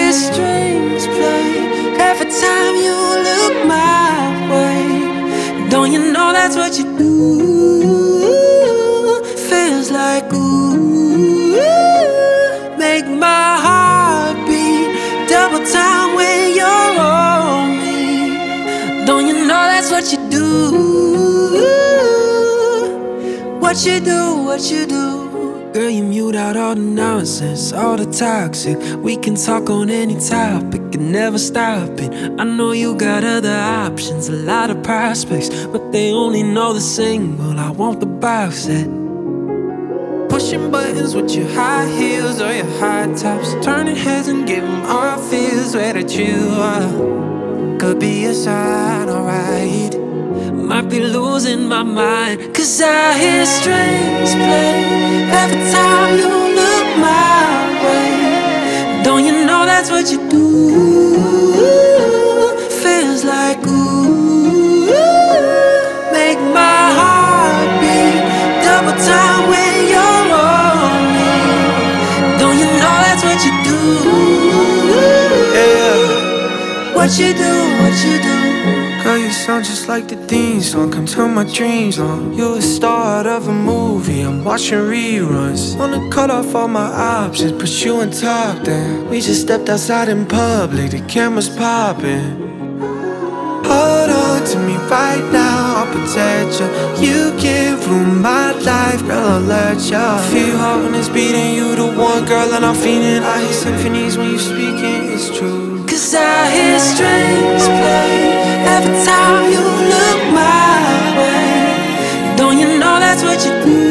hear strings play every time you look my way. Don't you know that's what you do? Feels like ooh, make my heart beat double time when you're on me. Don't you know that's what you do? What you do, what you do. Girl, you mute out all the nonsense, all the toxic. We can talk on any topic and never stop it. I know you got other options, a lot of prospects, but they only know the single. I want the box set. Pushing buttons with your high heels or your high tops, turning heads and giving all feels where that you are. Could be a sign, alright. Might be losing my mind, 'cause I hear strings play every time you look my way. Don't you know that's what you do? Feels like ooh, make my heart beat double time when you're on me. Don't you know that's what you do? Yeah. What you do, what you do. Girl, you sound just like the theme song. Come turn my dreams on. You're a star of a movie, I'm watching reruns. Wanna cut off all my options, put you on top then. We just stepped outside in public, the camera's popping. Hold on to me right now, I'll protect you. You can't ruin my life, girl, I'll let you. Feel your heart when it's beating, you the one, girl, and I'm feeling. I hear symphonies when you're speaking, it's true. 'Cause I hear strings play every time you look my way. Don't you know that's what you do?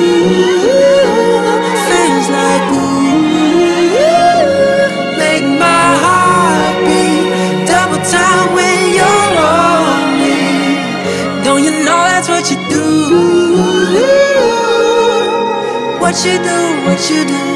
Feels like ooh, make my heart beat double time when you're on me. Don't you know that's what you do? What you do, what you do.